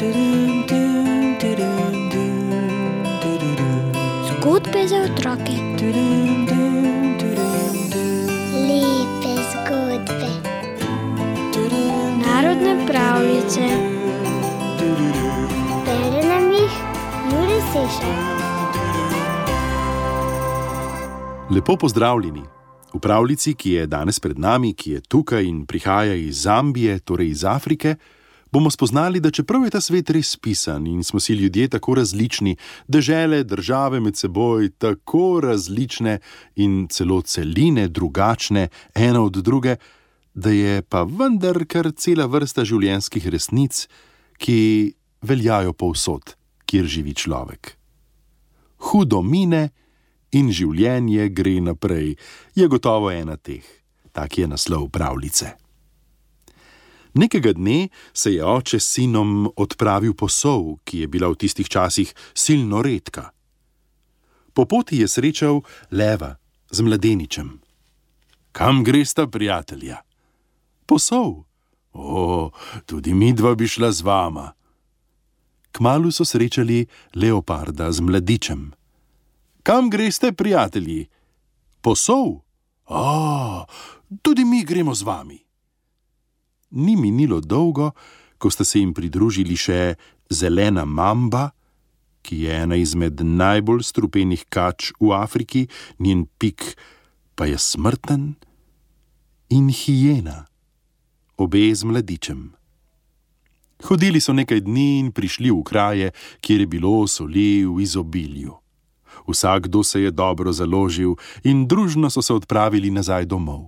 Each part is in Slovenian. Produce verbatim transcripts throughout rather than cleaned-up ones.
Zgodbe za otroke. Lepe zgodbe. Narodne pravljice. Bere nam jih Jure Sešar. Lepo pozdravljeni. V pravljici, ki je danes pred nami, ki je tukaj in prihaja iz Zambije, torej iz Afrike, bomo spoznali, da čeprav je ta svet res pisan in smo si ljudje tako različni, dežele, države med seboj tako različne in celo celine drugačne ena od druge, da je pa vendar kar cela vrsta življenjskih resnic, ki veljajo povsod, kjer živi človek. Hudo mine in življenje gre naprej, je gotovo ena teh. Tak je naslov pravljice. Nekega dne se je oče s sinom odpravil po sol, ki je bila v tistih časih silno redka. Po poti je srečal leva z mladeničem. Kam gresta, prijatelja? Po sol. O, tudi midva bi šla z vama. Kmalu so srečali leoparda z mladičem. Kam greste, prijatelji? Po sol? O, tudi mi gremo z vami. Ni minilo dolgo, ko sta se jim pridružili še zelena mamba, ki je ena izmed najbolj strupenih kač v Afriki, njen pik pa je smrten, in hijena, obe z mladičem. Hodili so nekaj dni in prišli v kraje, kjer je bilo soli v izobilju. Vsakdo se je dobro založil in družno so se odpravili nazaj domov.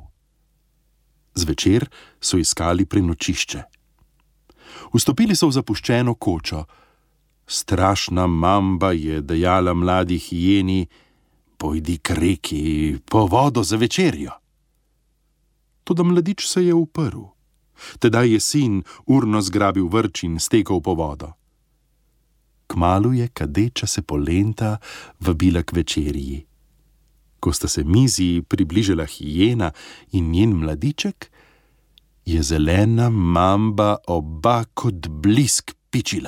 Zvečer so iskali prenočišče. Vstopili so v zapuščeno kočo. Strašna mamba je dejala mladi hijeni: pojdi k reki, po vodo za večerjo. Toda mladič se je uprl. Tedaj je sin urno zgrabil vrč in stekel po vodo. Kmalu je kadeča se polenta vabila k večerji. Ko sta se mizi približala hijena in njen mladiček, je zelena mamba oba kot blisk pičila.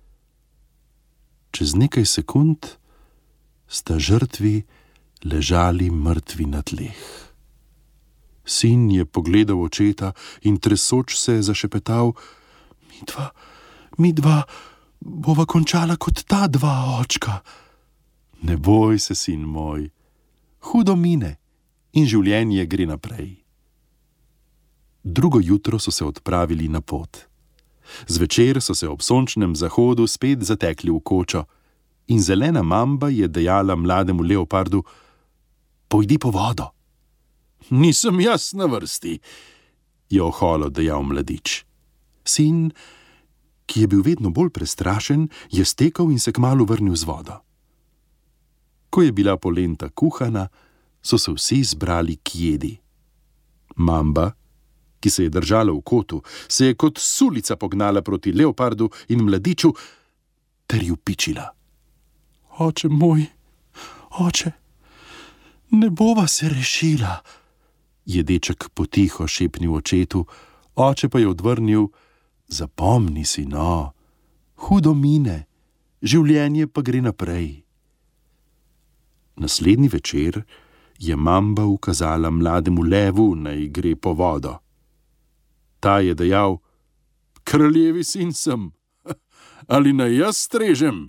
Čez nekaj sekund sta žrtvi ležali mrtvi na tleh. Sin je pogledal očeta in tresoč se zašepetal: Midva, midva bova končala kot ta dva očka. Ne boj se, sin moj. Hudo mine in življenje gre naprej. Drugo jutro so se odpravili na pot. Zvečer so se ob sončnem zahodu spet zatekli v kočo in zelena mamba je dejala mlademu leopardu: pojdi po vodo. Nisem jaz na vrsti, je oholo dejal mladič. Sin, ki je bil vedno bolj prestrašen, je stekel in se kmalu vrnil z vodo. Ko je bila polenta kuhana, so se vsi zbrali k jedi. Mamba, ki se je držala v kotu, se je kot sulica pognala proti leopardu in mladiču ter ju pičila. Oče moj, oče, ne bova se rešila, je deček potiho šepnil očetu, oče pa je odvrnil: zapomni si, no, hudo mine, življenje pa gre naprej. Naslednji večer je mamba ukazala mlademu levu, naj gre po vodo. Ta je dejal: kraljevi sin sem, ali naj jaz strežem?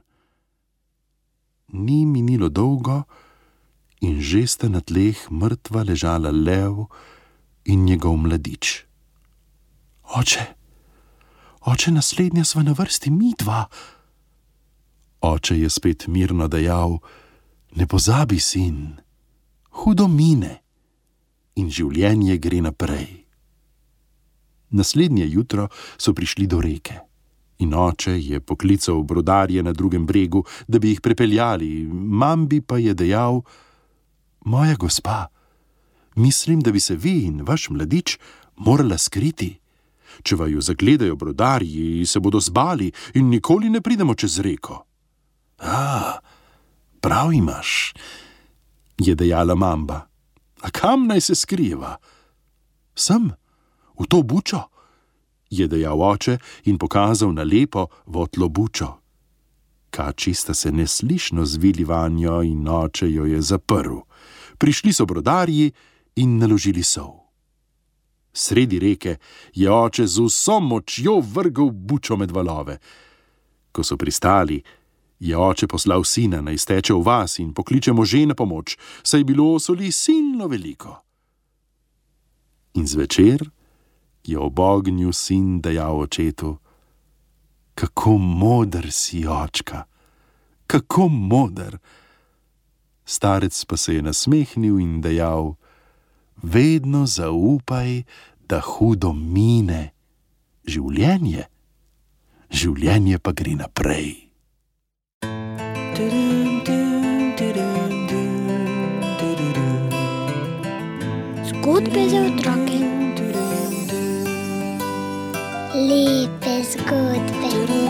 Ni minilo dolgo in že sta na tleh mrtva ležala lev in njegov mladič. Oče, oče, naslednja sva na vrsti midva. Oče je spet mirno dejal: ne pozabi, sin, hudo mine in življenje gre naprej. Naslednje jutro so prišli do reke in oče je poklical brodarje na drugem bregu, da bi jih prepeljali, mambi pa je dejal: moja gospa, mislim, da bi se vi in vaš mladič morala skriti. Če vaju zagledajo brodarji, se bodo zbali in nikoli ne pridemo čez reko. A, prav imaš, je dejala mamba. A kam naj se skrijeva? Sem, v to bučo, je dejal oče in pokazal na lepo votlo bučo. Kači sta se neslišno zvili vanjo in oče jo je zaprl. Prišli so brodarji in naložili sol. Sredi reke je oče z vso močjo vrgel bučo med valove. Ko so pristali, je oče poslal sina, naj steče v vas in pokliče može na pomoč, saj je bilo soli silno veliko. In zvečer je ob ognju sin dejal očetu: kako moder si, očka, kako moder. Starec pa se je nasmehnil in dejal: vedno zaupaj, da hudo mine. Življenje, življenje pa gre naprej. Zgodbe za otroke. Lepe zgodbe.